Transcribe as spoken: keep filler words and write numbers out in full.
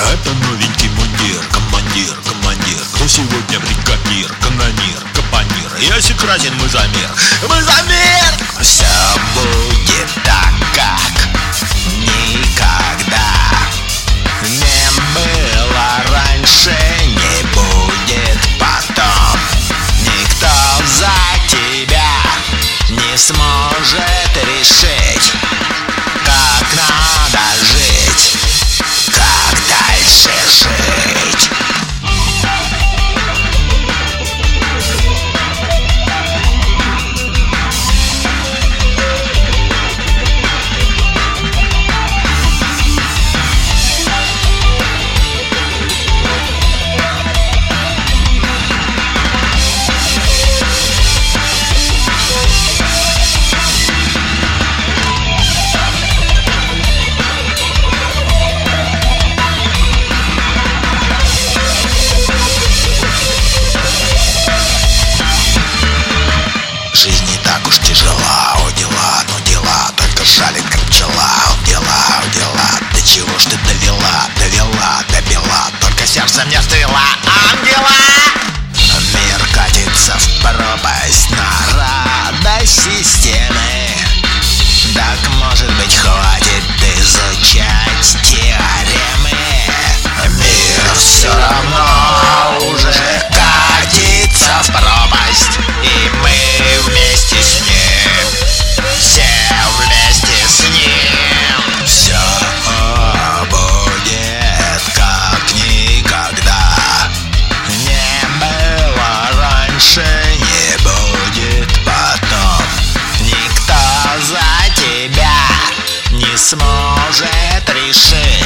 Это новенький мундир, командир, командир. Кто сегодня бригадир, канонир, капонир? Ясик Разин, мы за мир, мы за мир. Все будет так, как никогда не было раньше, не будет потом. Никто за тебя не сможет решить, как надо жить, как дальше жить. Жизнь не так уж тяжела, о дела, но дела только жалит, как пчела. О дела, о дела, до чего ж ты довела, довела, добила, только сердце мне стыла. Ангела! Мир катится в пропасть на радость системы. Так, может быть, хватит изучать теоремы. Мир все равно уже катится в пропасть, и мы вместе с ним, все вместе с ним. Все будет как никогда не было раньше, не будет потом. Никто за тебя не сможет решить,